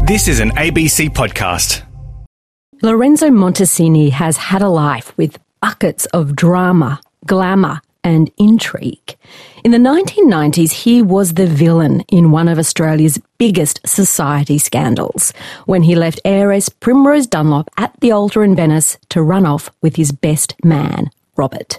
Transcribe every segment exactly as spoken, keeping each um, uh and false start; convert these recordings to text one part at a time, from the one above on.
This is an A B C podcast. Lorenzo Montesini has had a life with buckets of drama, glamour and intrigue. In the nineteen nineties, he was the villain in one of Australia's biggest society scandals when he left heiress Primrose Dunlop at the altar in Venice to run off with his best man, Robert.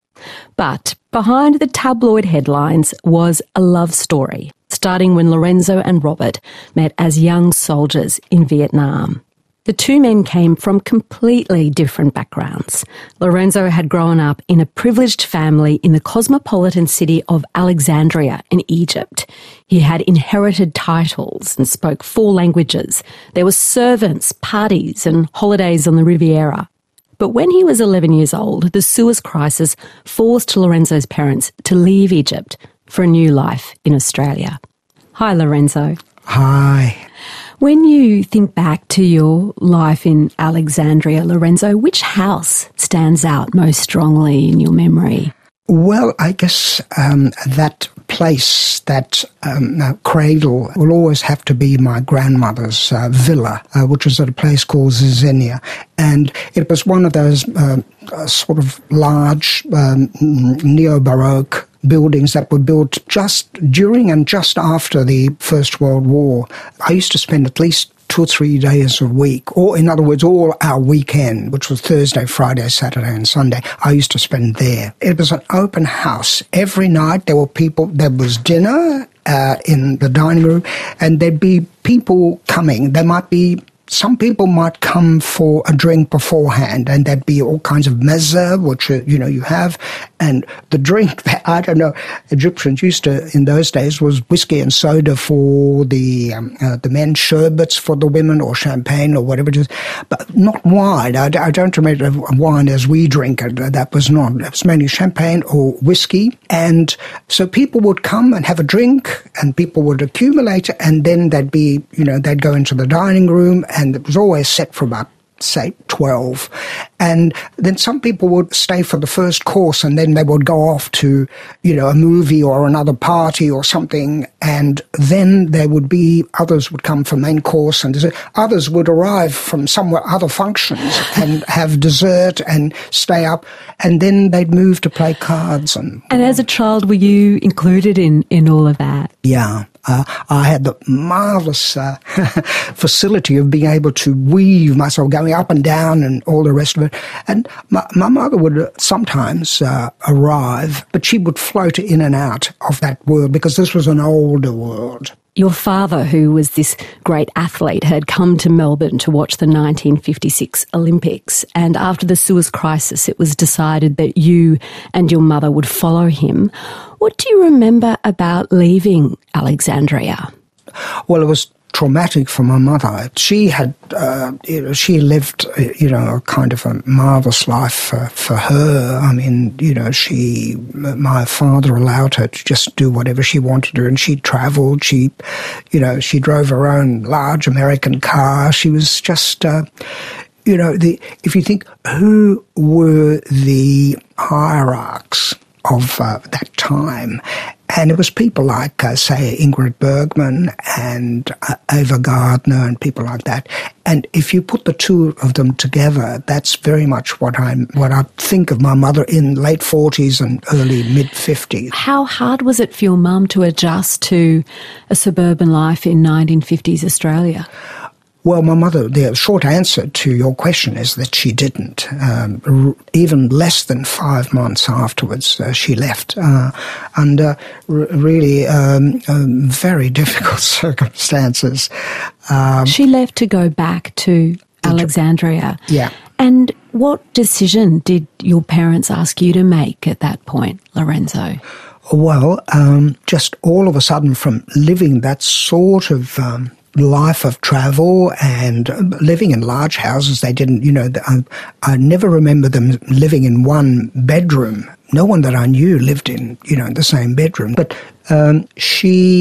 But behind the tabloid headlines was a love story, starting when Lorenzo and Robert met as young soldiers in Vietnam. The two men came from completely different backgrounds. Lorenzo had grown up in a privileged family in the cosmopolitan city of Alexandria in Egypt. He had inherited titles and spoke four languages. There were servants, parties and holidays on the Riviera. But when he was eleven years old, the Suez Crisis forced Lorenzo's parents to leave Egypt for a new life in Australia. Hi, Lorenzo. Hi. When you think back to your life in Alexandria, Lorenzo, which house stands out most strongly in your memory? Well, I guess um, that place, that um, uh, cradle, will always have to be my grandmother's uh, villa, uh, which was at a place called Zizenia. And it was one of those uh, uh, sort of large um, neo-Baroque buildings that were built just during and just after the First World War. I used to spend at least two or three days a week, or in other words, all our weekend, which was Thursday, Friday, Saturday and Sunday, I used to spend there. It was an open house. Every night there were people, there was dinner uh, in the dining room, and there'd be people coming. There might be Some people might come for a drink beforehand, and there'd be all kinds of mezza, which, you know, you have. And the drink, I don't know, Egyptians used to, in those days, was whiskey and soda for the um, uh, the men, sherbets for the women, or champagne, or whatever it is. But not wine. I, I don't remember wine as we drink it. That was not. It was mainly champagne or whiskey. And so people would come and have a drink, and people would accumulate, and then they'd be, you know, they'd go into the dining room, and it was always set for about, say, twelve. And then some people would stay for the first course, and then they would go off to, you know, a movie or another party or something. And then there would be, others would come for main course, and dessert. Others would arrive from somewhere, other functions, and have dessert and stay up. And then they'd move to play cards. And And as a child, were you included in, in all of that? Yeah. Uh, I had the marvellous uh, facility of being able to weave myself, going up and down and all the rest of it. And my, my mother would sometimes uh, arrive, but she would float in and out of that world because this was an older world. Your father, who was this great athlete, had come to Melbourne to watch the nineteen fifty-six Olympics. And after the Suez Crisis, it was decided that you and your mother would follow him. What do you remember about leaving Alexandria? Well, it was traumatic for my mother. She had, uh, you know, she lived, you know, a kind of a marvellous life for, for her. I mean, you know, she, my father allowed her to just do whatever she wanted to do, and she travelled. She, you know, she drove her own large American car. She was just, uh, you know, the if you think, who were the hierarchs of uh, that time? And it was people like, uh, say, Ingrid Bergman and uh, Ava Gardner and people like that. And if you put the two of them together, that's very much what I what I think of my mother in late forties and early mid-fifties. How hard was it for your mum to adjust to a suburban life in nineteen fifties Australia? Well, my mother, the short answer to your question is that she didn't. Um, r- even less than five months afterwards, uh, she left uh, under r- really um, um, very difficult circumstances. Um, she left to go back to Alexandria. Yeah. And what decision did your parents ask you to make at that point, Lorenzo? Well, um, just all of a sudden, from living that sort of um, life of travel and living in large houses, they didn't, you know, I, I never remember them living in one bedroom. No one that I knew lived in, you know, the same bedroom. But um, she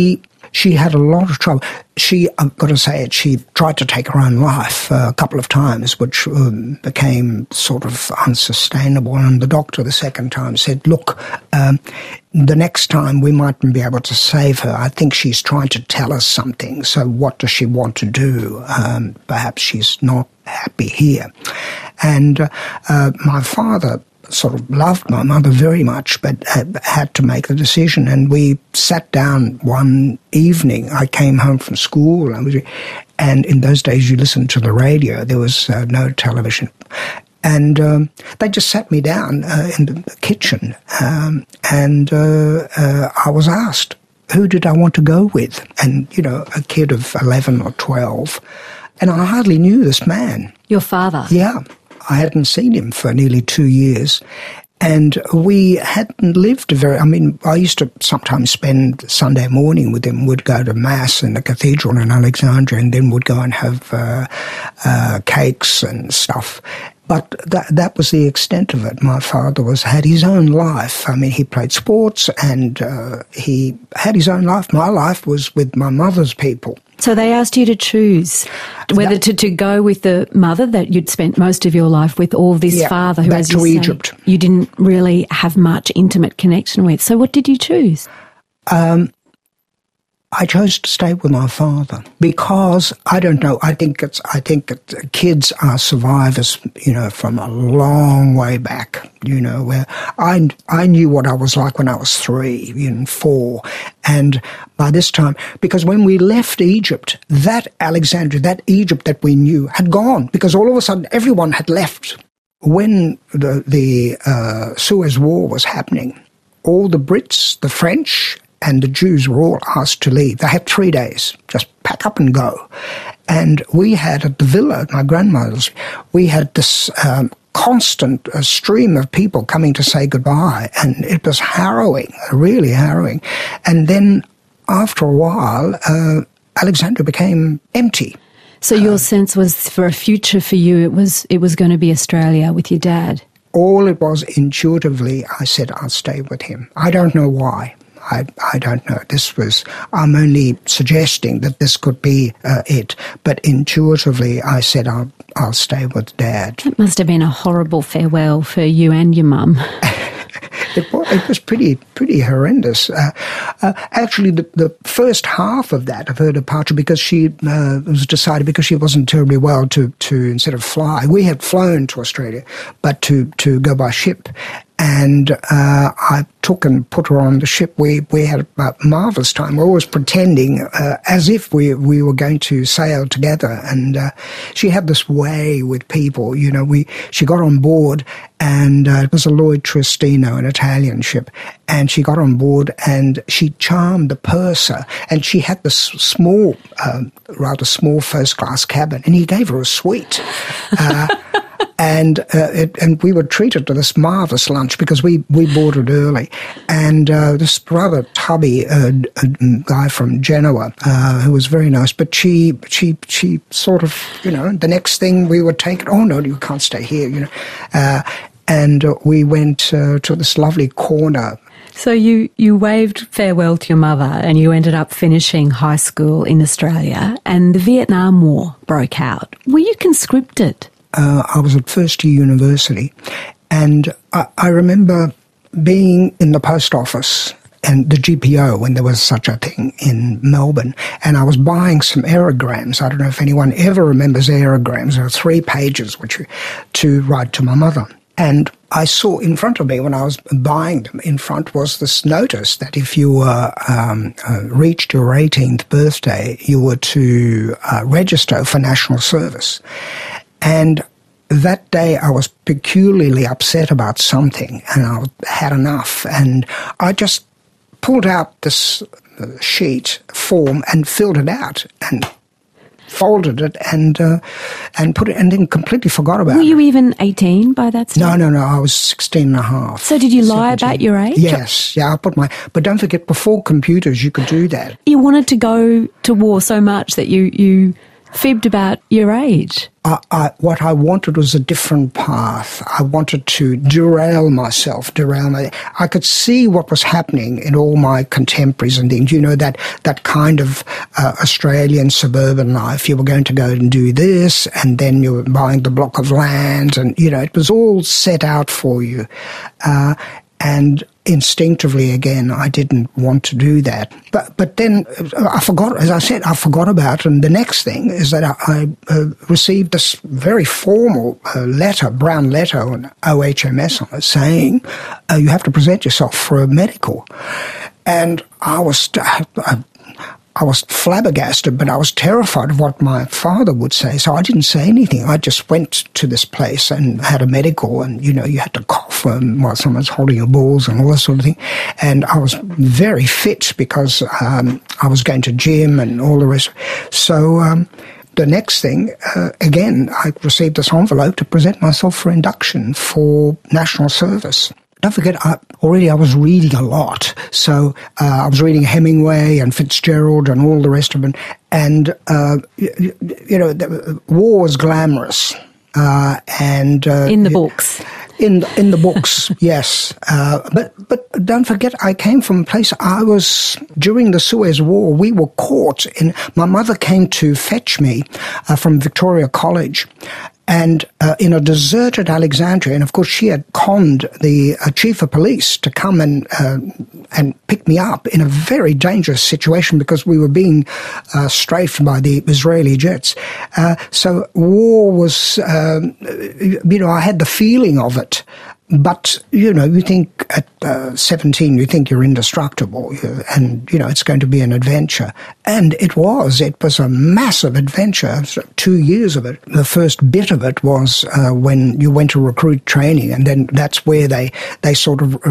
She had a lot of trouble. She, I've got to say it, she tried to take her own life uh, a couple of times, which um, became sort of unsustainable. And the doctor the second time said, look, um, the next time we mightn't be able to save her. I think she's trying to tell us something. So what does she want to do? Um, perhaps she's not happy here. And uh, uh, my father sort of loved my mother very much, but had to make the decision. And we sat down one evening. I came home from school, and in those days you listened to the radio. There was uh, no television. And um, they just sat me down uh, in the kitchen, um, and uh, uh, I was asked, who did I want to go with? And, you know, a kid of eleven or twelve, and I hardly knew this man. Your father? Yeah. I hadn't seen him for nearly two years. And we hadn't lived very... I mean, I used to sometimes spend Sunday morning with him. We'd go to Mass in the cathedral in Alexandria, and then we'd go and have uh, uh, cakes and stuff. But that that was the extent of it. My father was had his own life. I mean, he played sports, and uh, he had his own life. My life was with my mother's people. So they asked you to choose whether that, to, to go with the mother that you'd spent most of your life with, or this yeah, father who, back as you to say, Egypt. You didn't really have much intimate connection with. So what did you choose? Um, I chose to stay with my father because, I don't know, I think it's, I think that kids are survivors, you know, from a long way back, you know, where I, I knew what I was like when I was three, you know, four. And by this time, because when we left Egypt, that Alexandria, that Egypt that we knew had gone, because all of a sudden everyone had left. When the, the uh, Suez War was happening, all the Brits, the French, and the Jews were all asked to leave. They had three days, just pack up and go. And we had at the villa, my grandmother's, we had this um, constant uh, stream of people coming to say goodbye. And it was harrowing, really harrowing. And then after a while, uh, Alexandria became empty. So your uh, sense was for a future for you, it was it was going to be Australia with your dad? All it was, intuitively, I said I'll stay with him. I don't know why. I, I don't know. This was, I'm only suggesting that this could be uh, it. But intuitively, I said, I'll, I'll stay with Dad. It must have been a horrible farewell for you and your mum. It was, it was pretty pretty horrendous. Uh, uh, actually, the, the first half of that, of her departure, because she uh, was decided because she wasn't terribly well to, to instead of fly. We had flown to Australia, but to, to go by ship. And uh, I took and put her on the ship. We we had a marvellous time. We were always pretending uh, as if we we were going to sail together. And uh, she had this way with people. You know, we she got on board, and uh, it was a Lloyd Tristino, an Italian ship. And she got on board, and she charmed the purser. And she had this small, uh, rather small first-class cabin, and he gave her a suite. Uh, And uh, it, and we were treated to this marvellous lunch because we, we boarded early. And uh, this rather tubby uh, uh, guy from Genoa uh, who was very nice, but she she she sort of, you know, the next thing we were taken, oh, no, you can't stay here, you know. Uh, and uh, we went uh, to this lovely corner. So you, you waved farewell to your mother and you ended up finishing high school in Australia, and the Vietnam War broke out. Were you conscripted? Uh, I was at first year university, and I, I remember being in the post office and the G P O when there was such a thing in Melbourne, and I was buying some aerograms. I don't know if anyone ever remembers aerograms. There are three pages which to write to my mother. And I saw in front of me when I was buying them, in front was this notice that if you were um, uh, reached your eighteenth birthday, you were to uh, register for national service. And that day I was peculiarly upset about something, and I had enough. And I just pulled out this sheet form and filled it out and folded it and uh, and put it, and then completely forgot about it. Were you even eighteen by that stage? No, no, no. I was sixteen and a half. So did you lie seventeen about your age? Yes. Yeah, I put my... But don't forget, before computers, you could do that. You wanted to go to war so much that you... you fibbed about your age. I, I, what I wanted was a different path. I wanted to derail myself, derail my... I could see what was happening in all my contemporaries and things. You know, that, that kind of uh, Australian suburban life. You were going to go and do this, and then you were buying the block of land, and, you know, it was all set out for you. Uh, and instinctively, again, I didn't want to do that. But but then I forgot, as I said, I forgot about it. And the next thing is that I, I uh, received this very formal uh, letter, brown letter on O H M S on it, saying uh, you have to present yourself for a medical. And I was... Uh, I, I was flabbergasted, but I was terrified of what my father would say, so I didn't say anything. I just went to this place and had a medical, and, you know, you had to cough um, while someone's holding your balls and all that sort of thing. And I was very fit because um, I was going to gym and all the rest. So um, the next thing, uh, again, I received this envelope to present myself for induction for national service. Don't forget, I, already I was reading a lot. So uh, I was reading Hemingway and Fitzgerald and all the rest of them. And, uh, you, you know, the, war was glamorous. Uh, and uh, In the books. In in the books, yes. Uh, but but don't forget, I came from a place, I was, during the Suez War, we were caught in, my mother came to fetch me uh, from Victoria College. And uh, in a deserted Alexandria, and of course she had conned the uh, chief of police to come and uh, and pick me up in a very dangerous situation because we were being uh, strafed by the Israeli jets. Uh, so war was, um, you know, I had the feeling of it. But, you know, you think at uh, seventeen, you think you're indestructible and, you know, it's going to be an adventure. And it was. It was a massive adventure, two years of it. The first bit of it was uh, when you went to recruit training, and then that's where they, they sort of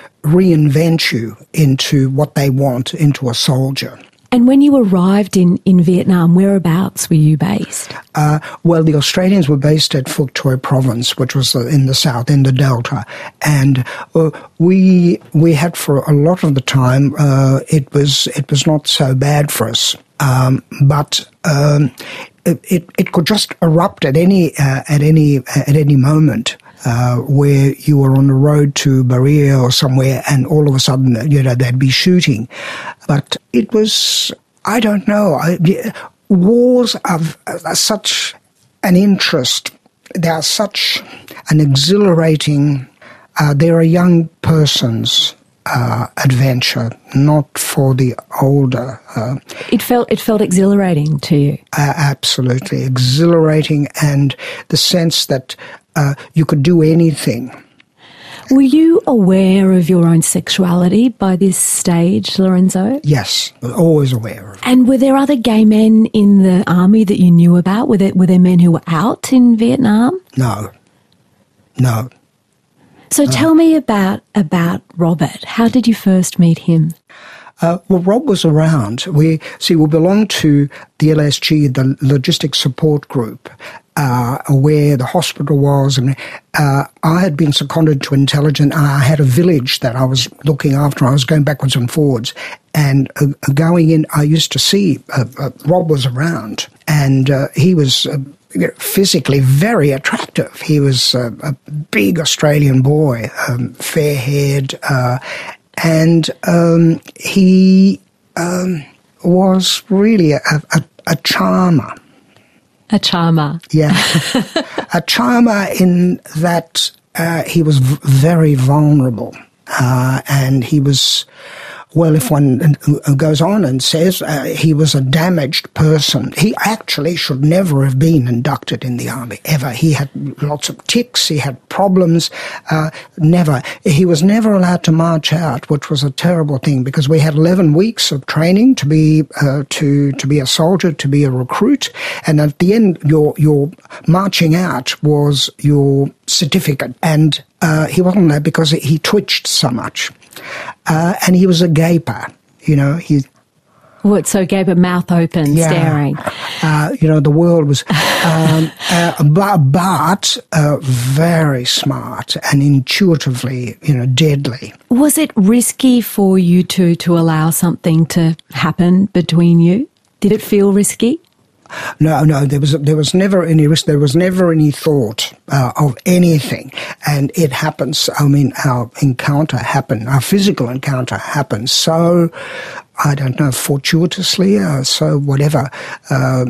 reinvent you into what they want, into a soldier. And when you arrived in, in Vietnam, whereabouts were you based? Uh, well, the Australians were based at Phuoc Toi Province, which was in the south, in the Delta. And uh, we we had for a lot of the time, uh, it was it was not so bad for us. Um, but um, it, it it could just erupt at any uh, at any at any moment. Uh, where you were on the road to Berea or somewhere, and all of a sudden, you know, they'd be shooting. But it was, I don't know, I, wars are, are such an interest. They are such an exhilarating, uh, they're a young person's uh, adventure, not for the older. Uh, it felt it felt exhilarating to you? Uh, absolutely, exhilarating, and the sense that Uh, you could do anything. Were you aware of your own sexuality by this stage, Lorenzo? Yes, always aware of it. And were there other gay men in the army that you knew about? Were there, were there men who were out in Vietnam? No. No. So no. tell me about, about Robert. How did you first meet him? Uh, well, Rob was around. We see we belonged to the L S G, the Logistics Support Group, uh, where the hospital was, and uh, I had been seconded to intelligence. I had a village that I was looking after. I was going backwards and forwards, and uh, going in, I used to see uh, uh, Rob was around, and uh, he was Uh, physically very attractive. He was uh, a big Australian boy, um, fair-haired, uh, and um, he um, was really a, a, a charmer. A charmer. Yeah. A charmer in that uh, he was v- very vulnerable, uh, and he was... Well, if one goes on and says uh, he was a damaged person, he actually should never have been inducted in the army, ever. He had lots of tics, he had problems, uh, never. He was never allowed to march out, which was a terrible thing, because we had eleven weeks of training to be uh, to to be a soldier, to be a recruit, and at the end, your your marching out was your certificate, and uh, he wasn't there because he twitched so much. Uh, and he was a gaper, you know. He, what, so gaper, mouth open, yeah, staring? Uh, you know, the world was... Um, uh, but but uh, very smart and intuitively, you know, deadly. Was it risky for you to, to allow something to happen between you? Did it feel risky? No, no, there was there was never any risk. There was never any thought uh, of anything, and it happens. I mean, our encounter happened, our physical encounter happened. So, I don't know, fortuitously, or so whatever, uh,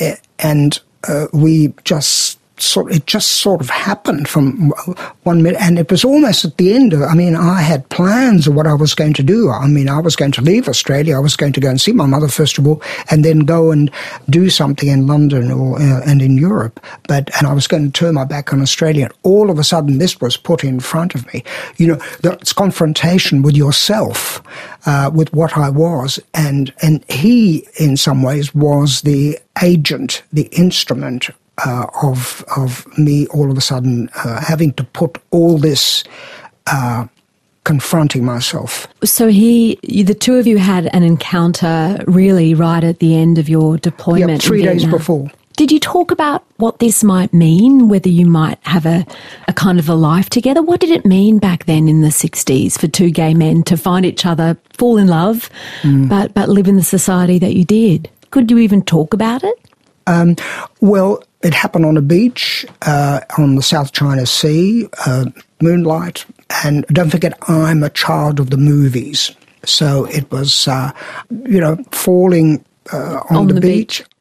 and uh, we just. Sort, it just sort of happened from one minute, and it was almost at the end of, I mean, I had plans of what I was going to do. I mean, I was going to leave Australia. I was going to go and see my mother, first of all, and then go and do something in London or uh, and in Europe. But, and I was going to turn my back on Australia. And all of a sudden, this was put in front of me. You know, it's confrontation with yourself, uh, with what I was. And, and he, in some ways, was the agent, the instrument Uh, of of me all of a sudden uh, having to put all this, uh, confronting myself. So he, you, the two of you had an encounter really right at the end of your deployment. Yep, three days before. Did you talk about what this might mean, whether you might have a, a kind of a life together? What did it mean back then in the sixties for two gay men to find each other, fall in love, mm. but, but live in the society that you did? Could you even talk about it? Um, well, it happened on a beach uh, on the South China Sea, uh, moonlight. And don't forget, I'm a child of the movies. So it was, uh, you know, falling uh, on, on the, the beach. beach.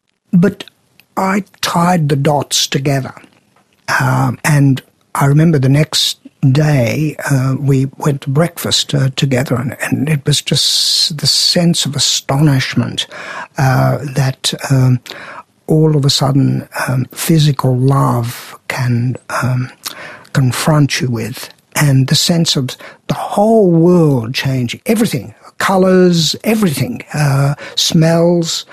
But I tied the dots together. Um, and I remember the next day uh, we went to breakfast uh, together, and, and it was just the sense of astonishment uh, that um, all of a sudden um, physical love can um, confront you with, and the sense of the whole world changing, everything, colours, everything, uh, smells,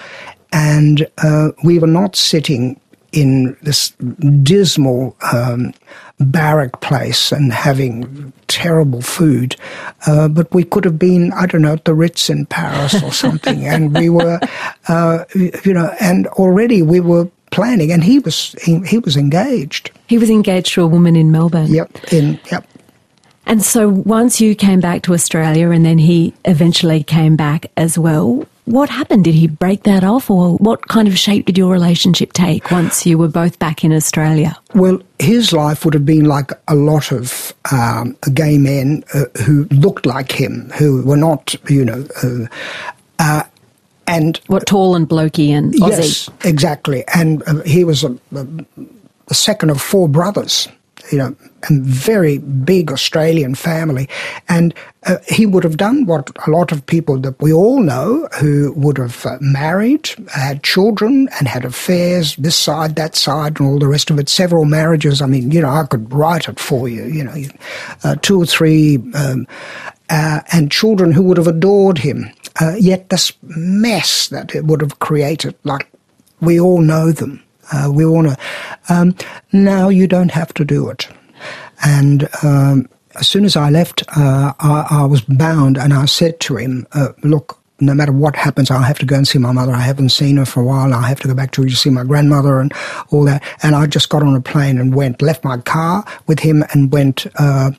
and uh, we were not sitting in this dismal um, barrack place and having terrible food, uh, but we could have been, I don't know, at the Ritz in Paris or something, and we were, uh, you know, and already we were planning, and he was he, he was engaged. He was engaged to a woman in Melbourne. Yep, in yep. And so once you came back to Australia, and then he eventually came back as well, what happened? Did he break that off, or what kind of shape did your relationship take once you were both back in Australia? Well, his life would have been like a lot of um, gay men uh, who looked like him, who were not, you know, uh, uh, and... What, tall and blokey and Aussie? Yes, exactly. And uh, he was a, a, the second of four brothers, you know, a very big Australian family. And uh, he would have done what a lot of people that we all know who would have uh, married, had children, and had affairs this side, that side, and all the rest of it, several marriages. I mean, you know, I could write it for you, you know, uh, two or three, um, uh, and children who would have adored him. Uh, yet this mess that it would have created, like, we all know them. Uh, we all know. Um, now you don't have to do it. And um, as soon as I left, uh, I, I was bound, and I said to him, uh, look, no matter what happens, I have to go and see my mother. I haven't seen her for a while. I have to go back to see my grandmother and all that. And I just got on a plane and went, left my car with him and went, uh,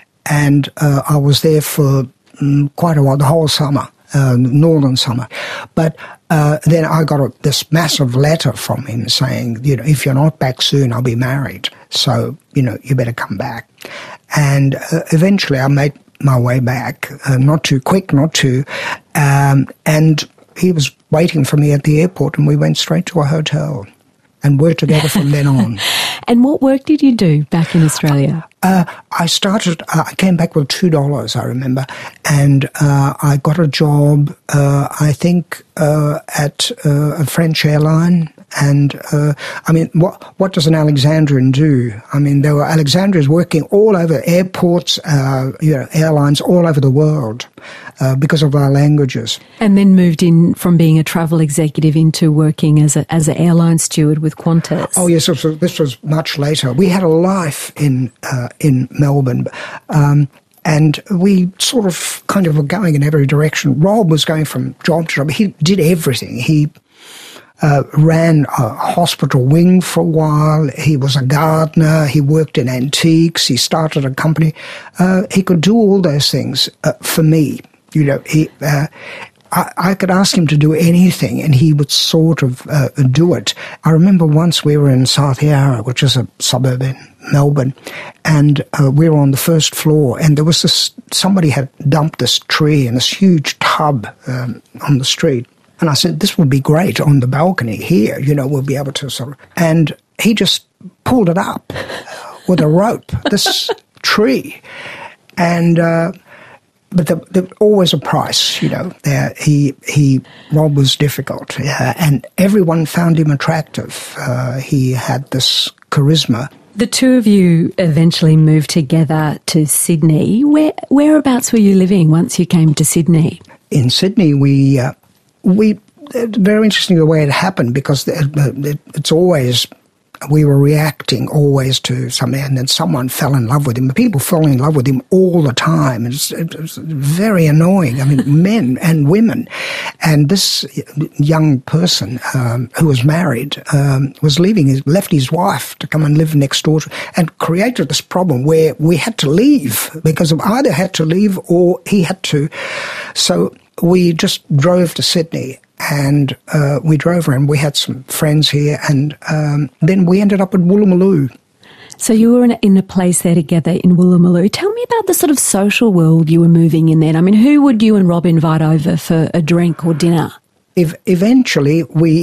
and uh, I was there for um, quite a while, the whole summer. Uh, northern summer. But uh, then I got a, this massive letter from him saying, you know, if you're not back soon, I'll be married. So, you know, you better come back. And uh, eventually I made my way back, uh, not too quick, not too, um, and he was waiting for me at the airport, and we went straight to a hotel and worked together from then on. And what work did you do back in Australia? Uh, I started, uh, I came back with two dollars, I remember, and uh, I got a job, uh, I think, uh, at uh, a French airline. And, uh, I mean, what what does an Alexandrian do? I mean, there were Alexandrians working all over airports, uh, you know, airlines all over the world uh, because of our languages. And then moved in from being a travel executive into working as a as an airline steward with Qantas. Oh, yes, this was, this was much later. We had a life in uh, in Melbourne. Um, And we sort of kind of were going in every direction. Rob was going from job to job. He did everything. He uh, ran a hospital wing for a while. He was a gardener. He worked in antiques. He started a company. Uh, he could do all those things uh, for me. You know, he uh, I, I could ask him to do anything and he would sort of uh, do it. I remember once we were in South Yarra, which is a suburb in Melbourne, and uh, we were on the first floor, and there was this, somebody had dumped this tree in this huge tub um, on the street. And I said, this would be great on the balcony here, you know, we'll be able to sort of... And he just pulled it up with a rope, this tree. And... Uh, But there, there always a price, you know. There, he he Rob was difficult, uh, and everyone found him attractive. Uh, he had this charisma. The two of you eventually moved together to Sydney. Where whereabouts were you living once you came to Sydney? In Sydney, we uh, we it's very interesting the way it happened, because it, it, it's always. We were reacting always to something, and then someone fell in love with him. People fell in love with him all the time. It's, it's very annoying. I mean, men and women. And this young person um, who was married um, was leaving, his, left his wife to come and live next door, to, and created this problem where we had to leave, because of either had to leave or he had to. So we just drove to Sydney. And uh, we drove around. We had some friends here, and um, then we ended up at Woolloomooloo. So you were in a, in a place there together in Woolloomooloo. Tell me about the sort of social world you were moving in then. I mean, who would you and Rob invite over for a drink or dinner? If eventually we,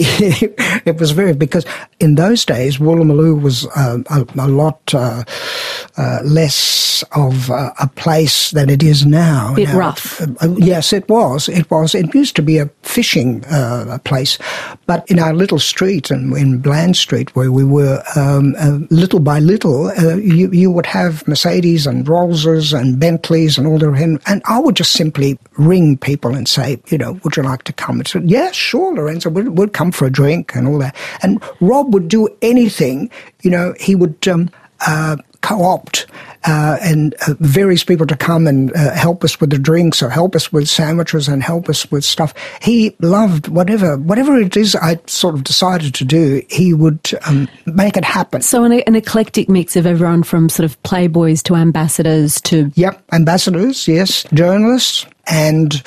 it was very, because in those days Woolloomooloo was uh, a, a lot uh, uh, less of uh, a place than it is now. A bit now, rough. Uh, yes, it was. It was. It used to be a fishing uh, place, but in our little street, and in Bland Street, where we were, um, uh, little by little, uh, you, you would have Mercedes and Rollses and Bentleys and all the, and, and I would just simply ring people and say, you know, would you like to come? And so, yeah. Yes, sure, Lorenzo, we'll, we'll come for a drink and all that. And Rob would do anything, you know, he would um, uh, co-opt uh, and uh, various people to come and uh, help us with the drinks or help us with sandwiches and help us with stuff. He loved whatever, whatever it is I sort of decided to do, he would um, make it happen. So an, an eclectic mix of everyone from sort of playboys to ambassadors to... Yep, ambassadors, yes, journalists. And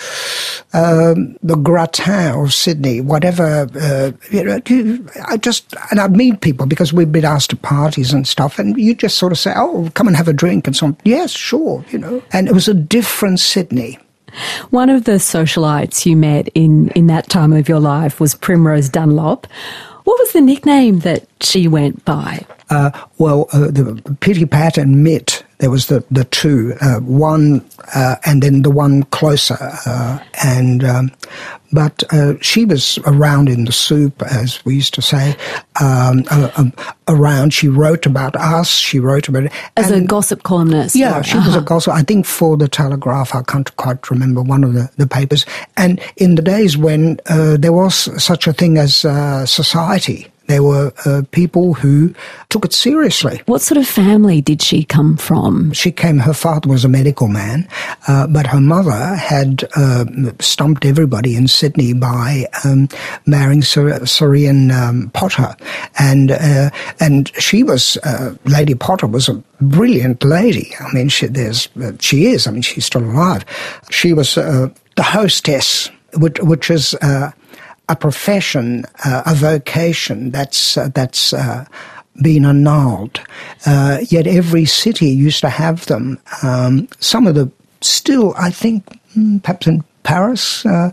um, the gratin of Sydney, whatever, uh, you know, I just, and I'd meet people because we'd been asked to parties and stuff, and you just sort of say, oh, come and have a drink and so on. Yes, sure, you know. And it was a different Sydney. One of the socialites you met in, in that time of your life was Primrose Dunlop. What was the nickname that she went by? Uh, well, uh, the Pitty Pat and Mitt, there was the, the two, uh, one uh, and then the one closer. Uh, and um, But uh, she was around in the soup, as we used to say, um, uh, um, around. She wrote about us, she wrote about it. As and, a gossip columnist? Yeah, or, she uh-huh. was a gossip, I think for the Telegraph, I can't quite remember, one of the, the papers. And in the days when uh, there was such a thing as uh, Society, there were uh, people who took it seriously. What sort of family did she come from? She came, her father was a medical man, uh, but her mother had uh, stumped everybody in Sydney by um, marrying Sir, Sir Ian um, Potter. And uh, and she was, uh, Lady Potter was a brilliant lady. I mean, she, there's, uh, she is, I mean, she's still alive. She was uh, the hostess, which, which is... Uh, a profession, uh, a vocation that's uh, that's uh, been annulled. Uh, yet every city used to have them. Um, some of the still, I think, perhaps in Paris, uh,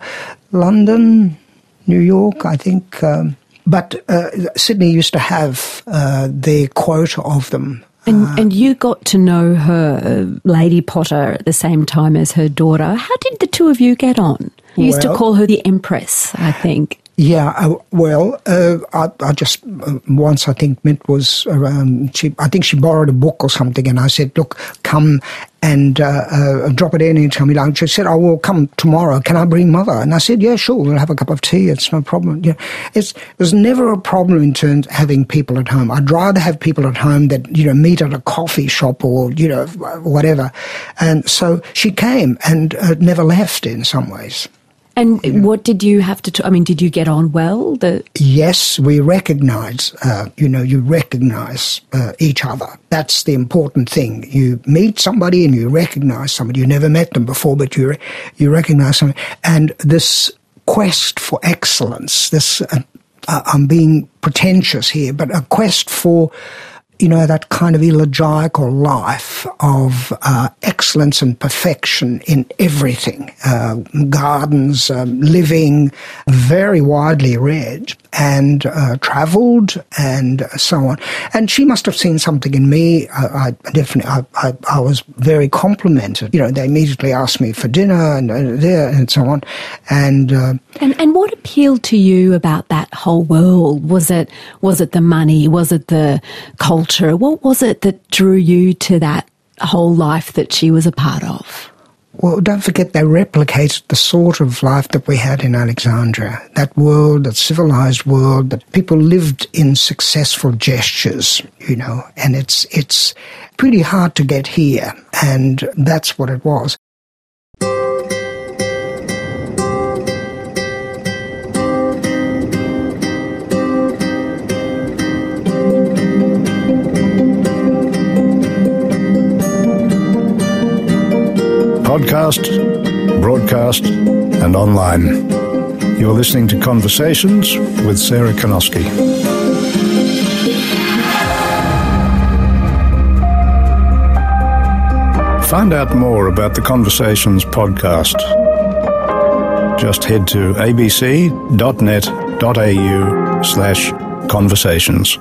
London, New York, I think. Um, but uh, Sydney used to have uh, their quota of them. And, uh, and you got to know her, Lady Potter, at the same time as her daughter. How did the two of you get on? You used well, to call her the Empress, I think. Yeah, uh, well, uh, I, I just, uh, once I think Mint was around, she, I think she borrowed a book or something, and I said, look, come and uh, uh, drop it in and tell me. Like, she said, I will come tomorrow. Can I bring Mother? And I said, yeah, sure, we'll have a cup of tea. It's no problem. Yeah, it's, there's never a problem in terms of having people at home. I'd rather have people at home that, you know, meet at a coffee shop or, you know, whatever. And so she came and uh, never left in some ways. And you know? What did you have to, t- I mean, did you get on well? The- yes, we recognise, uh, you know, you recognise uh, each other. That's the important thing. You meet somebody and you recognise somebody. You never met them before, but you, re- you recognise somebody. And this quest for excellence, this, uh, uh, I'm being pretentious here, but a quest for, you know, that kind of elegiacal life of uh, excellence and perfection in everything. Uh, gardens, um, living, very widely read and uh, travelled and so on. And she must have seen something in me. I, I definitely, I, I, I was very complimented. You know, they immediately asked me for dinner and, uh, there and so on. And, uh, and and what appealed to you about that whole world? Was it was it the money? Was it the culture? What was it that drew you to that whole life that she was a part of? Well, don't forget they replicated the sort of life that we had in Alexandria, that world, that civilized world, that people lived in successful gestures, you know, and it's it's pretty hard to get here, and that's what it was. Podcast, broadcast, and online. You're listening to Conversations with Sarah Konoski. Find out more about the Conversations podcast. Just head to abc.net.au slash conversations.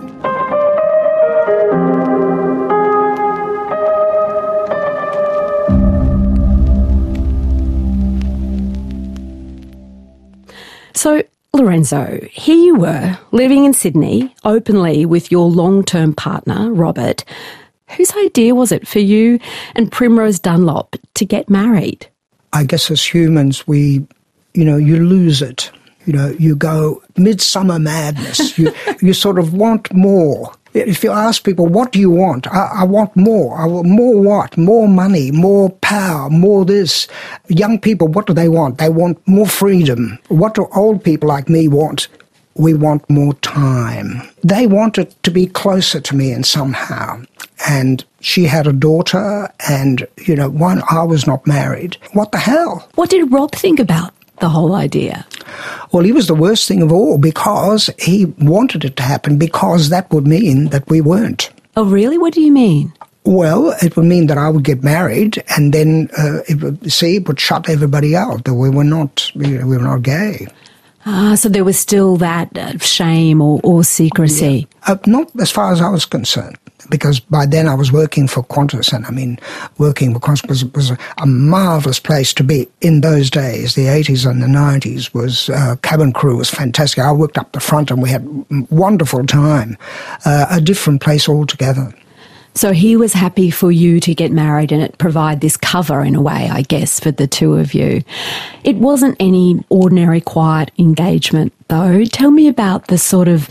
So, Lorenzo, here you were, living in Sydney, openly with your long-term partner, Robert. Whose idea was it for you and Primrose Dunlop to get married? I guess as humans, we, you know, you lose it. You know, you go midsummer madness. you, you sort of want more. If you ask people, what do you want? I, I want more. I want more what? More money, more power, more this. Young people, what do they want? They want more freedom. What do old people like me want? We want more time. They wanted to be closer to me in somehow. And she had a daughter and, you know, one, I was not married. What the hell? What did Rob think about the whole idea? Well, he was the worst thing of all because he wanted it to happen because that would mean that we weren't. Oh, really? What do you mean? Well, it would mean that I would get married and then, uh, it would, see, it would shut everybody out, that we were not, you know, we were not gay. Ah, so there was still that uh, shame or, or secrecy? Yeah. Uh, not as far as I was concerned. Because by then I was working for Qantas, and I mean, working for Qantas was, was a, a marvellous place to be in those days. The eighties and the nineties was, uh, cabin crew was fantastic. I worked up the front and we had a wonderful time. Uh, a different place altogether. So he was happy for you to get married and it provide this cover in a way, I guess, for the two of you. It wasn't any ordinary quiet engagement, though. Tell me about the sort of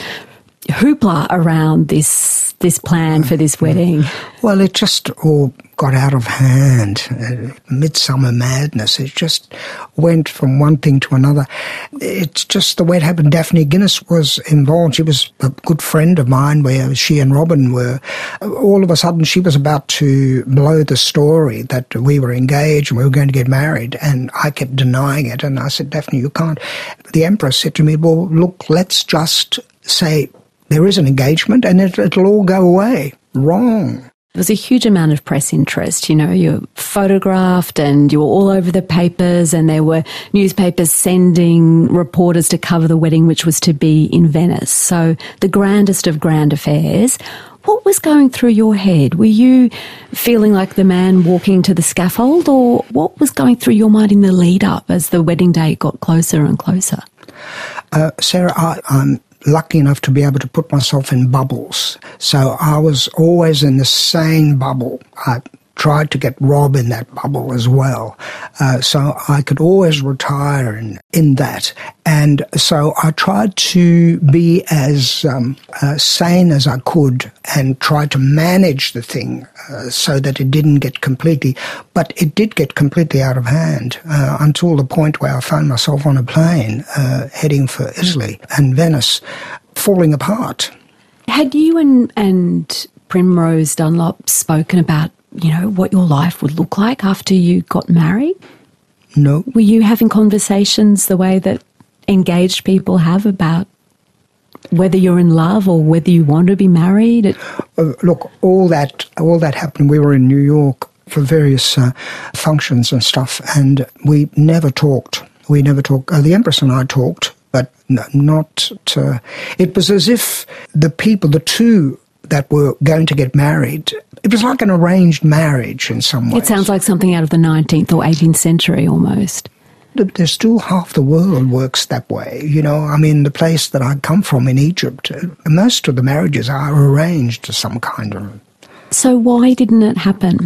hoopla around this this plan for this wedding. Well, it just all got out of hand. Uh, midsummer madness. It just went from one thing to another. It's just the way it happened. Daphne Guinness was involved. She was a good friend of mine where she and Robin were. All of a sudden, she was about to blow the story that we were engaged and we were going to get married. And I kept denying it. And I said, Daphne, you can't. The Empress said to me, well, look, let's just say there is an engagement and it, it'll all go away. Wrong. There was a huge amount of press interest. You know, you were photographed and you were all over the papers, and there were newspapers sending reporters to cover the wedding, which was to be in Venice. So the grandest of grand affairs. What was going through your head? Were you feeling like the man walking to the scaffold, or what was going through your mind in the lead up as the wedding day got closer and closer? Uh, Sarah, I, I'm lucky enough to be able to put myself in bubbles. So I was always in the sane bubble. I tried to get Rob in that bubble as well. Uh, so I could always retire in, in that. And so I tried to be as um, uh, sane as I could and try to manage the thing uh, so that it didn't get completely, but it did get completely out of hand uh, until the point where I found myself on a plane uh, heading for Italy and Venice, falling apart. Had you and, and Primrose Dunlop spoken about, you know, what your life would look like after you got married? No. Were you having conversations the way that engaged people have about whether you're in love or whether you want to be married? It... Uh, look, all that all that happened. We were in New York for various uh, functions and stuff, and we never talked. We never talked. Uh, the Empress and I talked, but n- not. Uh, it was as if the people, the two that were going to get married, it was like an arranged marriage in some ways. It sounds like something out of the nineteenth or eighteenth century almost. There's still half the world works that way. You know, I mean, the place that I come from in Egypt, most of the marriages are arranged to some kind of... So why didn't it happen?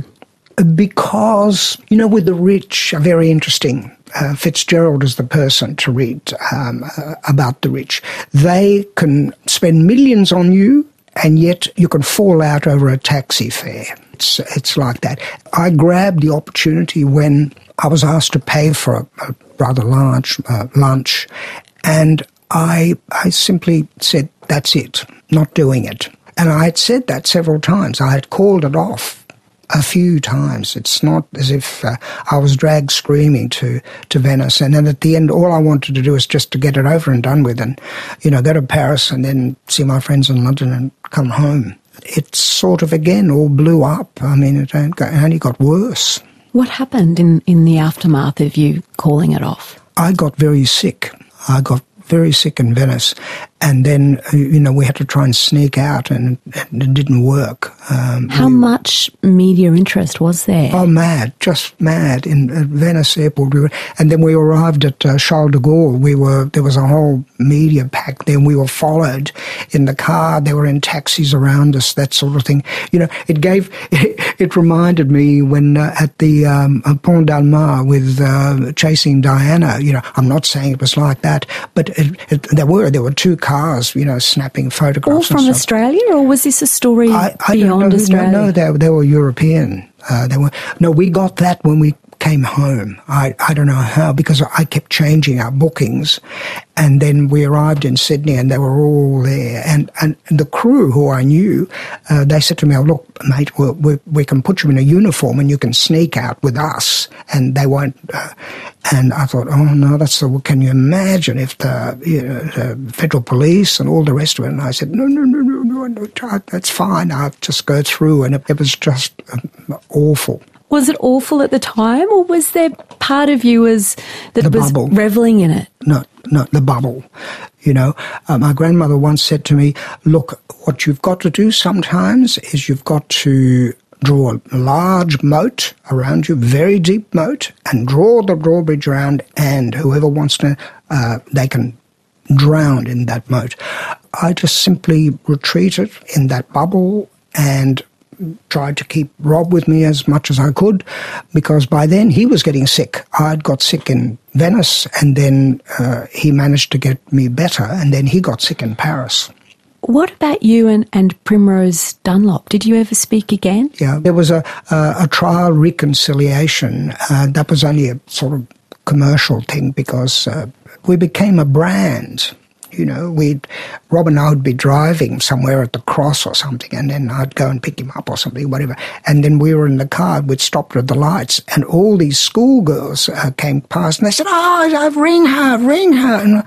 Because, you know, with the rich, are very interesting. Uh, Fitzgerald is the person to read um, uh, about the rich. They can spend millions on you, and yet you can fall out over a taxi fare. It's, it's like that. I grabbed the opportunity when I was asked to pay for a, a rather large uh, lunch, and I, I simply said, that's it, not doing it. And I had said that several times. I had called it off a few times. It's not as if uh, I was dragged screaming to, to Venice. And then at the end, all I wanted to do was just to get it over and done with and, you know, go to Paris and then see my friends in London and come home. It sort of, again, all blew up. I mean, it only got worse. What happened in, in the aftermath of you calling it off? I got very sick. I got very sick in Venice. And then, you know, we had to try and sneak out, and, and it didn't work. Um, How we, much media interest was there? Oh, mad, just mad in at Venice airport. We were, and then we arrived at uh, Charles de Gaulle. We were there was a whole media pack. Then we were followed in the car. They were in taxis around us, that sort of thing. You know, it gave. It, it reminded me when uh, at the um, Pont d'Alma with uh, Chasing Diana. You know, I'm not saying it was like that, but it, it, there were there were two cars, you know, snapping photographs. All from Australia, or was this a story I, I beyond don't know, Australia? No, no, they, they were European. Uh, they were no. We got that when we came home. I I don't know how, because I kept changing our bookings, and then we arrived in Sydney, and they were all there. And and the crew who I knew, uh, they said to me, "Oh, look, mate, we we we can put you in a uniform, and you can sneak out with us, and they won't." Uh, And I thought, oh, no, that's the, can you imagine if the, you know, the federal police and all the rest of it? And I said, no, no, no, no, no, no, that's fine. I'll just go through. And it, it was just um, awful. Was it awful at the time, or was there part of you as that The was bubble. revelling in it? No, no, the bubble. You know, uh, my grandmother once said to me, look, what you've got to do sometimes is you've got to draw a large moat around you, very deep moat, and draw the drawbridge around, and whoever wants to, uh, they can drown in that moat. I just simply retreated in that bubble and tried to keep Rob with me as much as I could, because by then he was getting sick. I'd got sick in Venice, and then uh, he managed to get me better, and then he got sick in Paris. What about you and, and Primrose Dunlop? Did you ever speak again? Yeah, there was a, a, a trial reconciliation. Uh, that was only a sort of commercial thing, because uh, we became a brand. You know, we'd, Rob and I would be driving somewhere at the Cross or something, and then I'd go and pick him up or something, whatever. And then we were in the car, we'd stopped at the lights, and all these schoolgirls uh, came past, and they said, oh, ring her, ring her. And,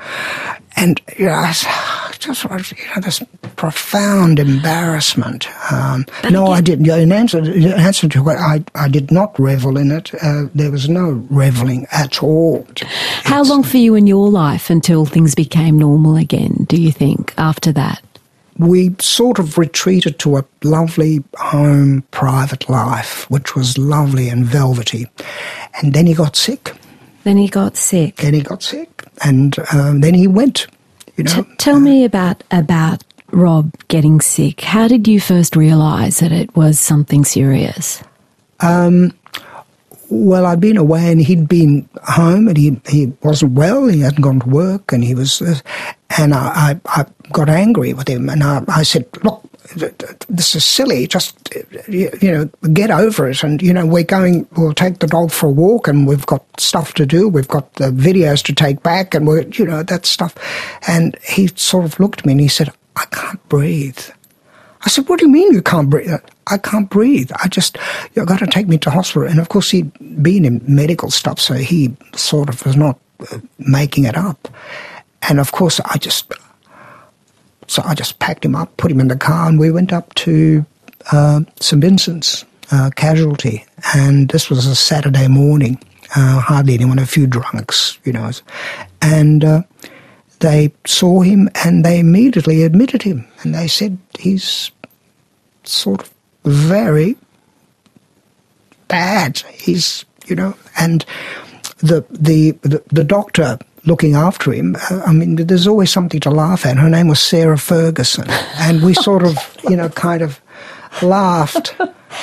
and you know, I just, you know, this profound embarrassment. Um, no, again, I didn't. In answer, in answer to what I, I did not revel in it. Uh, there was no reveling at all. How It's, long for you in your life until things became normal again, do you think, after that? we sort of retreated to a lovely home private life, which was lovely and velvety. And then he got sick. Then he got sick. Then he got sick. And um, then he went, you know. T- tell me about about Rob getting sick. How did you first realise that it was something serious? Um, well, I'd been away and he'd been home and he, he wasn't well. He hadn't gone to work and he was, uh, and I, I, I got angry with him and I, I said, look, this is silly. Just, you know, get over it. And, you know, we're going, we'll take the dog for a walk and we've got stuff to do. We've got the videos to take back and we're, you know, that stuff. And he sort of looked at me and he said, I can't breathe. I said, what do you mean you can't breathe? I can't breatve. I just, you've got to take me to hospital. And of course he'd been in medical stuff, so he sort of was not uh, making it up. And of course I just, so I just packed him up, put him in the car, and we went up to uh, Saint Vincent's uh, casualty. And this was a Saturday morning, uh, hardly anyone, a few drunks, you know. And uh, they saw him and they immediately admitted him. And they said he's sort of very bad. He's, you know, and the the the, the doctor looking after him, uh, I mean, there's always something to laugh at. Her name was Sarah Ferguson, and we sort of, you know, kind of laughed.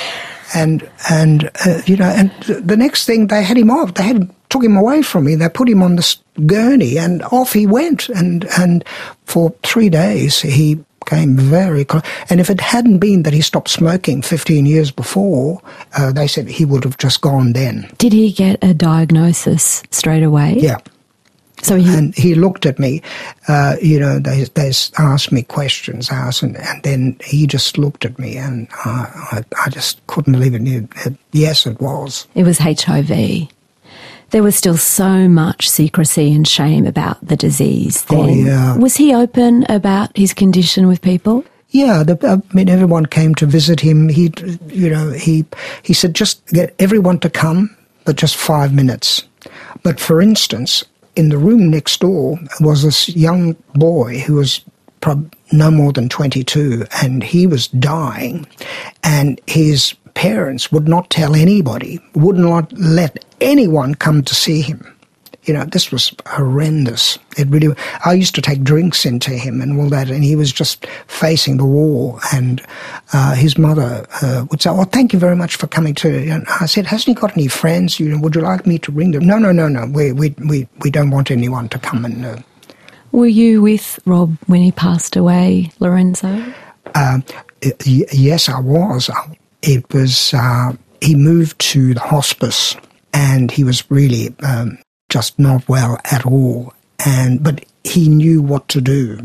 And, and uh, you know, and the next thing, they had him off. They had took him away from me. They put him on this gurney, and off he went. And, and for three days, he came very close. And if it hadn't been that he stopped smoking fifteen years before, uh, they said he would have just gone then. Did he get a diagnosis straight away? Yeah. So he and he looked at me, uh, you know, they they asked me questions, asked, and, and then he just looked at me, and I, I, I just couldn't believe it. It, it. Yes, it was. It was H I V. There was still so much secrecy and shame about the disease then. Oh, yeah. Was he open about his condition with people? Yeah, the, I mean, everyone came to visit him. He, you know, he he said just get everyone to come, but just five minutes. But for instance, in the room next door was this young boy who was prob- no more than twenty-two, and he was dying, and his parents would not tell anybody, would not let anyone come to see him. You know, this was horrendous. It really. I used to take drinks into him and all that, and he was just facing the wall. And uh, his mother uh, would say, "Oh, thank you very much for coming to." And I said, "Hasn't he got any friends? You know, would you like me to ring them?" No, no, no, no. We we we we don't want anyone to come and. Uh, Were you with Rob when he passed away, Lorenzo? Uh, y- yes, I was. It was. Uh, he moved to the hospice, and he was really. Um, just not well at all, and but he knew what to do.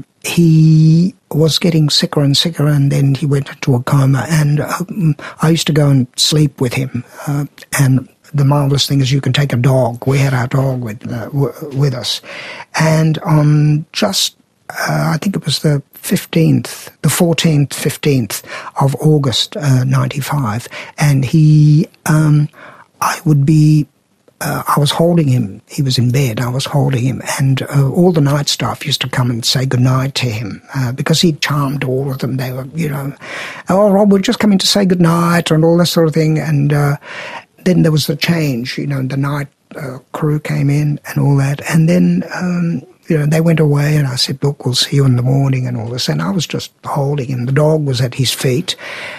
He was getting sicker and sicker, and then he went into a coma, and um, I used to go and sleep with him, uh, and the marvellous thing is you can take a dog. We had our dog with, uh, w- with us, and on just, uh, I think it was the fifteenth, the fourteenth, fifteenth of August, uh, ninety-five, and he, um, I would be Uh, I was holding him. He was in bed. I was holding him. And uh, all the night staff used to come and say goodnight to him uh, because he charmed all of them. They were, you know, "Oh, Rob, we're just coming to say goodnight," and all this sort of thing. And uh, then there was the change, you know, the night uh, crew came in and all that. And then, um, you know, they went away and I said, "Look, we'll see you in the morning," and all this. And I was just holding him. The dog was at his feet.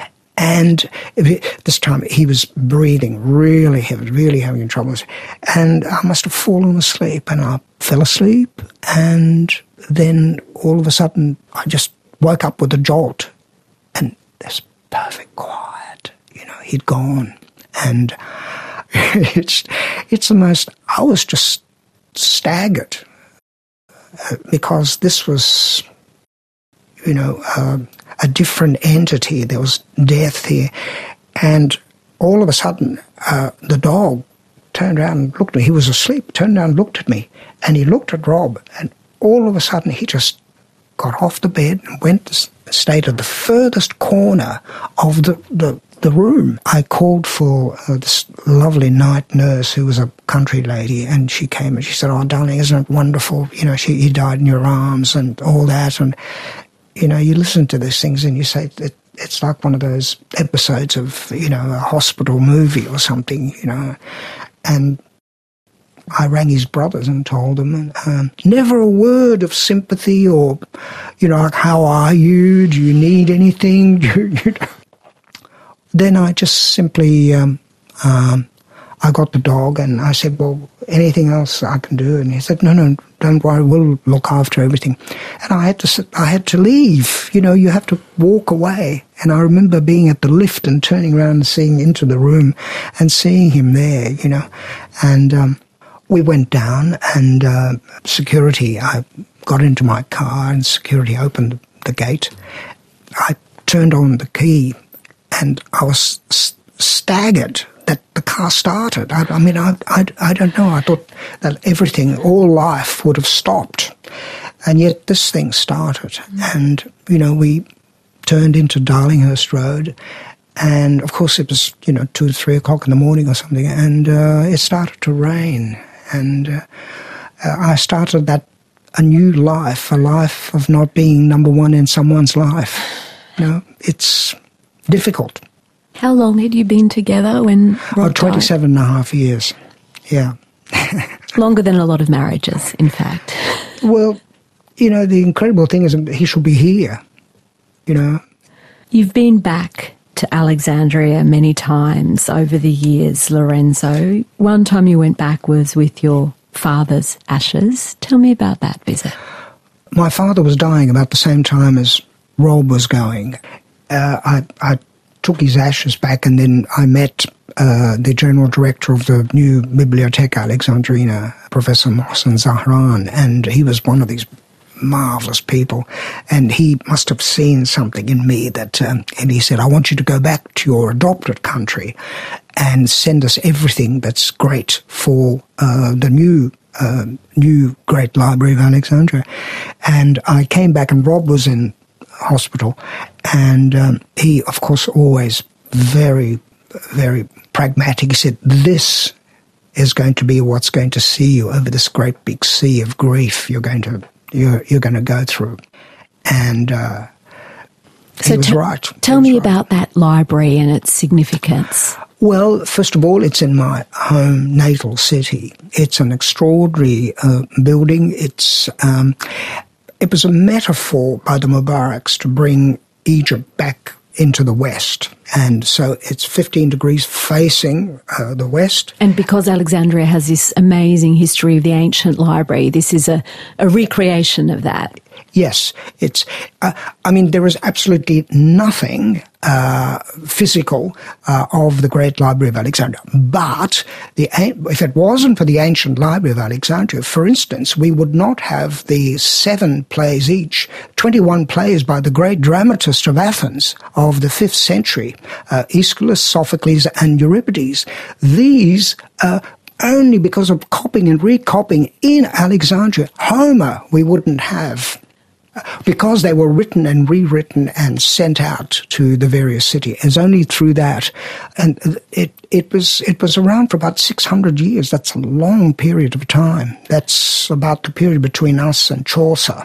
And this time he was breathing really heavy, really having trouble. And I must have fallen asleep, and I fell asleep. And then all of a sudden I just woke up with a jolt, and there's perfect quiet. You know, he'd gone. And it's, it's the most, I was just staggered uh, because this was, you know, uh, a different entity. There was death here. And all of a sudden, uh, the dog turned around and looked at me. He was asleep, turned around and looked at me. And he looked at Rob. And all of a sudden, he just got off the bed and went to stay at the furthest corner of the, the, the room. I called for uh, this lovely night nurse who was a country lady, and she came and she said, "Oh, darling, isn't it wonderful? You know, she, he died in your arms," and all that. And you know, you listen to these things and you say, it, it's like one of those episodes of, you know, a hospital movie or something, you know. And I rang his brothers and told them, and, um, never a word of sympathy or, you know, like, "How are you? Do you need anything?" you know. Then I just simply, um, Um, I got the dog, and I said, well, anything else I can do? And he said, no, no, don't worry, we'll look after everything. And I had to I had to leave. You know, you have to walk away. And I remember being at the lift and turning around and seeing into the room and seeing him there, you know. And um, we went down, and uh, security, I got into my car, and security opened the gate. I turned on the key, and I was st- staggered that the car started. I, I mean, I, I, I don't know. I thought that everything, all life would have stopped. And yet this thing started. Mm. And, you know, we turned into Darlinghurst Road. And, of course, it was, you know, two, three o'clock in the morning or something. And uh, it started to rain. And uh, I started that, a new life, a life of not being number one in someone's life. You know, it's difficult. How long had you been together when Rob Oh, twenty-seven and a half years, yeah. Longer than a lot of marriages, in fact. Well, you know, the incredible thing is he should be here, you know. You've been back to Alexandria many times over the years, Lorenzo. One time you went back was with your father's ashes. Tell me about that visit. My father was dying about the same time as Rob was going. Uh, I... I took his ashes back, and then I met uh, the general director of the new Bibliotheca Alexandrina, Professor Mohsen Zahran, and he was one of these marvellous people, and he must have seen something in me that, um, and he said, I want you to go back to your adopted country and send us everything that's great for uh, the new uh, new Great Library of Alexandria. And I came back, and Rob was in hospital, and um, he, of course, always very, very pragmatic. He said, this is going to be what's going to see you over this great big sea of grief you're going to you're, you're going to go through. And uh, he so was t- right. Tell he me was right. about that library and its significance. Well, first of all, it's in my home natal city. It's an extraordinary uh, building. It's um, It was a metaphor by the Mubaraks to bring Egypt back into the West. And so it's fifteen degrees facing uh, the West. And because Alexandria has this amazing history of the ancient library, this is a, a recreation of that. Yes, it's, uh, I mean, there is absolutely nothing uh, physical uh, of the Great Library of Alexandria. But the, if it wasn't for the ancient Library of Alexandria, for instance, we would not have the seven plays each, twenty-one plays by the great dramatist of Athens of the fifth century, uh, Aeschylus, Sophocles, and Euripides. These uh only because of copying and recopying in Alexandria, Homer we wouldn't have, because they were written and rewritten and sent out to the various cities. It's only through that. And it it was it was around for about six hundred years. That's a long period of time. That's about the period between us and Chaucer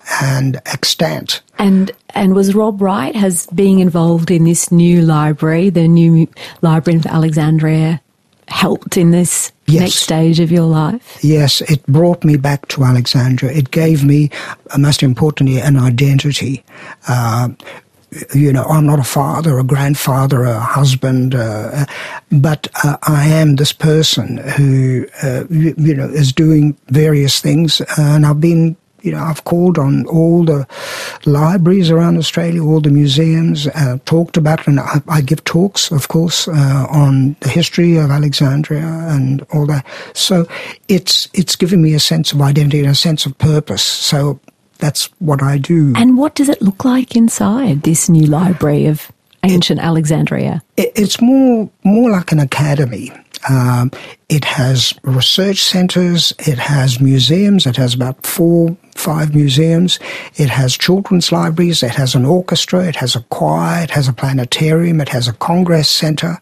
and extant. And and was Rob right, has being involved in this new library, the new Library of Alexandria, helped in this yes. next stage of your life? Yes, it brought me back to Alexandria. It gave me, uh, most importantly, an identity. Uh, you know, I'm not a father, a grandfather, a husband, uh, but uh, I am this person who, uh, you, you know, is doing various things, uh, and I've been You know, I've called on all the libraries around Australia, all the museums, uh, talked about it, and I, I give talks, of course, uh, on the history of Alexandria and all that. So it's it's given me a sense of identity and a sense of purpose. So that's what I do. And what does it look like inside this new library of ancient it, Alexandria? It, it's more more like an academy. Um, it has research centres, it has museums, it has about four, five museums, it has children's libraries, it has an orchestra, it has a choir, it has a planetarium, it has a congress centre.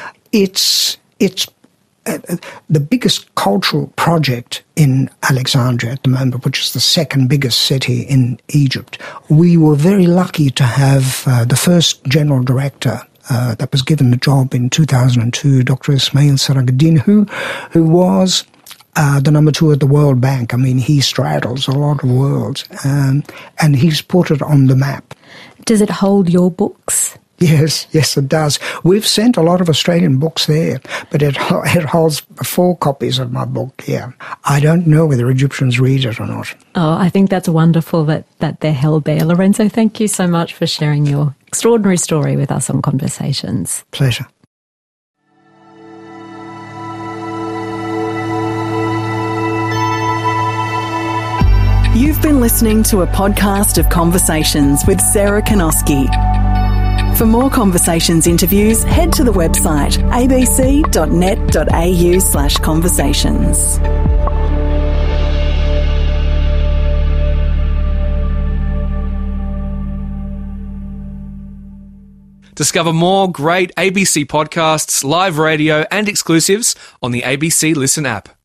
It's, it's uh, the biggest cultural project in Alexandria at the moment, which is the second biggest city in Egypt. We were very lucky to have uh, the first general director Uh, that was given the job in two thousand two, Doctor Ismail Saraguddin, who, who was uh, the number two at the World Bank. I mean, he straddles a lot of worlds, um, and he's put it on the map. Does it hold your books? Yes, yes, it does. We've sent a lot of Australian books there, but it, it holds four copies of my book here. I don't know whether Egyptians read it or not. Oh, I think that's wonderful that, that they're held there. Lorenzo, thank you so much for sharing your extraordinary story with us on Conversations. Pleasure. You've been listening to a podcast of Conversations with Sarah Kanoski. For more Conversations interviews, head to the website abc.net.au slash conversations. Discover more great A B C podcasts, live radio and exclusives on the A B C Listen app.